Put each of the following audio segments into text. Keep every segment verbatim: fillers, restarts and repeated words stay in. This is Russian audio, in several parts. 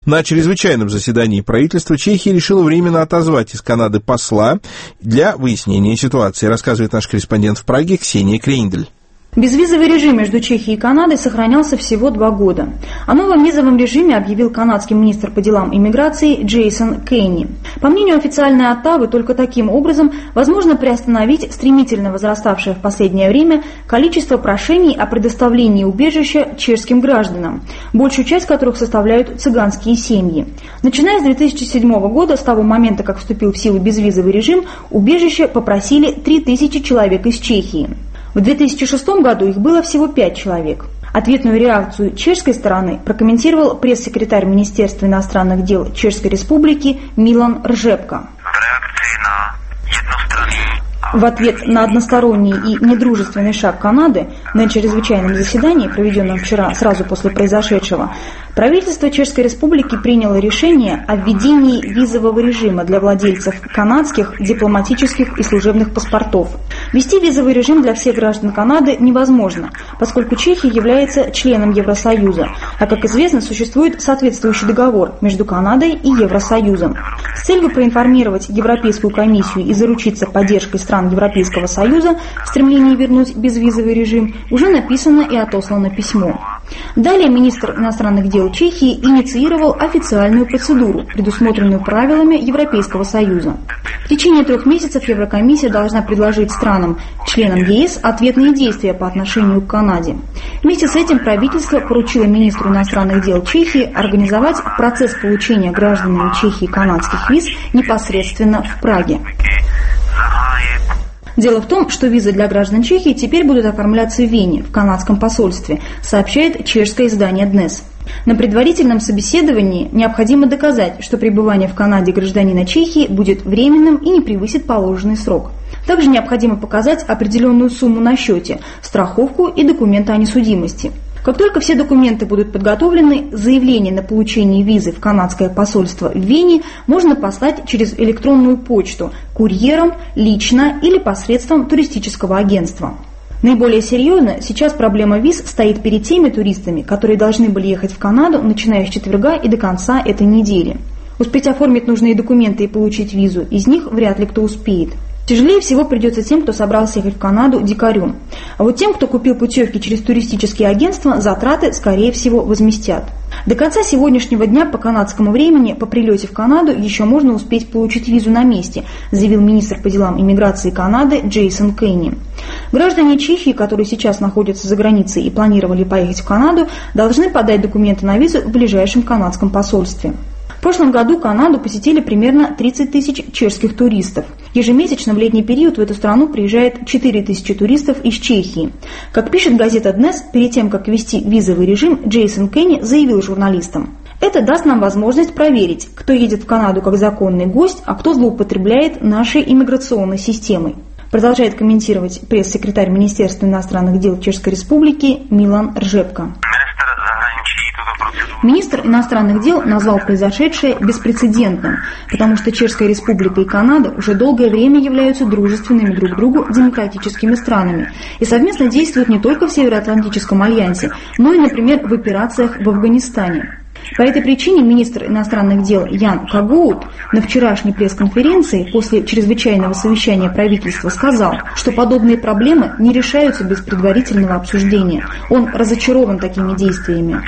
На чрезвычайном заседании правительства Чехии решило временно отозвать из Канады посла для выяснения ситуации, рассказывает наш корреспондент в Праге Ксения Крендель. Безвизовый режим между Чехией и Канадой сохранялся всего два года. О новом визовом режиме объявил канадский министр по делам иммиграции Джейсон Кейни. По мнению официальной Оттавы, только таким образом возможно приостановить стремительно возраставшее в последнее время количество прошений о предоставлении убежища чешским гражданам, большую часть которых составляют цыганские семьи. Начиная с две тысячи седьмого года, с того момента, как вступил в силу безвизовый режим, убежище попросили три тысячи человек из Чехии. В две тысячи шестом году их было всего пять человек. Ответную реакцию чешской стороны прокомментировал пресс-секретарь Министерства иностранных дел Чешской Республики Милан Ржепка. В ответ на односторонний и недружественный шаг Канады на чрезвычайном заседании, проведенном вчера сразу после произошедшего, правительство Чешской Республики приняло решение о введении визового режима для владельцев канадских дипломатических и служебных паспортов. Ввести визовый режим для всех граждан Канады невозможно, поскольку Чехия является членом Евросоюза, а, как известно, существует соответствующий договор между Канадой и Евросоюзом. С целью проинформировать Европейскую комиссию и заручиться поддержкой стран Европейского Союза в стремлении вернуть безвизовый режим уже написано и отослано письмо. Далее министр иностранных дел Чехии инициировал официальную процедуру, предусмотренную правилами Европейского Союза. В течение трех месяцев Еврокомиссия должна предложить странам, членам ЕС, ответные действия по отношению к Канаде. Вместе с этим правительство поручило министру иностранных дел Чехии организовать процесс получения гражданами Чехии канадских виз непосредственно в Праге. Дело в том, что визы для граждан Чехии теперь будут оформляться в Вене, в канадском посольстве, сообщает чешское издание Днес. На предварительном собеседовании необходимо доказать, что пребывание в Канаде гражданина Чехии будет временным и не превысит положенный срок. Также необходимо показать определенную сумму на счете, страховку и документы о несудимости. Как только все документы будут подготовлены, заявление на получение визы в канадское посольство в Вене можно послать через электронную почту, курьером, лично или посредством туристического агентства. Наиболее серьезно сейчас проблема виз стоит перед теми туристами, которые должны были ехать в Канаду, начиная с четверга и до конца этой недели. Успеть оформить нужные документы и получить визу из них вряд ли кто успеет. Тяжелее всего придется тем, кто собрался ехать в Канаду дикарем. А вот тем, кто купил путевки через туристические агентства, затраты, скорее всего, возместят. До конца сегодняшнего дня по канадскому времени по прилете в Канаду еще можно успеть получить визу на месте, заявил министр по делам иммиграции Канады Джейсон Кейни. Граждане Чехии, которые сейчас находятся за границей и планировали поехать в Канаду, должны подать документы на визу в ближайшем канадском посольстве. В прошлом году Канаду посетили примерно тридцать тысяч чешских туристов. Ежемесячно в летний период в эту страну приезжает четыре тысячи туристов из Чехии. Как пишет газета Днес, перед тем, как ввести визовый режим, Джейсон Кейни заявил журналистам: «Это даст нам возможность проверить, кто едет в Канаду как законный гость, а кто злоупотребляет нашей иммиграционной системой». Продолжает комментировать пресс-секретарь Министерства иностранных дел Чешской Республики Милан Ржепка. Министр иностранных дел назвал произошедшее беспрецедентным, потому что Чешская Республика и Канада уже долгое время являются дружественными друг другу демократическими странами и совместно действуют не только в Североатлантическом альянсе, но и, например, в операциях в Афганистане. По этой причине министр иностранных дел Ян Кагоут на вчерашней пресс-конференции после чрезвычайного совещания правительства сказал, что подобные проблемы не решаются без предварительного обсуждения. Он разочарован такими действиями.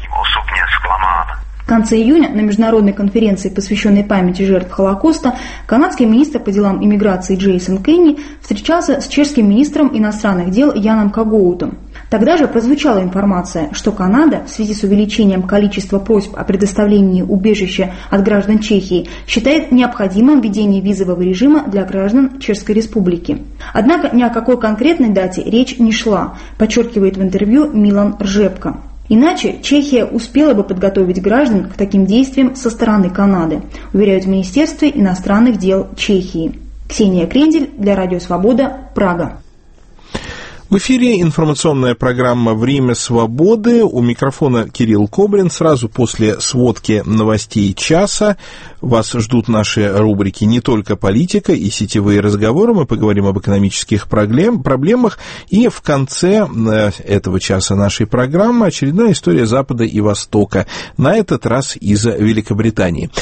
В конце июня на международной конференции, посвященной памяти жертв Холокоста, канадский министр по делам иммиграции Джейсон Кейни встречался с чешским министром иностранных дел Яном Кагоутом. Тогда же прозвучала информация, что Канада в связи с увеличением количества просьб о предоставлении убежища от граждан Чехии считает необходимым введение визового режима для граждан Чешской Республики. Однако ни о какой конкретной дате речь не шла, подчеркивает в интервью Милан Ржепка. Иначе Чехия успела бы подготовить граждан к таким действиям со стороны Канады, уверяют в Министерстве иностранных дел Чехии. Ксения Крендель для Радио Свобода, Прага. В эфире информационная программа «Время свободы». У микрофона Кирилл Кобрин. Сразу после сводки новостей часа вас ждут наши рубрики «Не только политика» и «Сетевые разговоры». Мы поговорим об экономических проблем, проблемах. И в конце этого часа нашей программы очередная история Запада и Востока. На этот раз из Великобритании.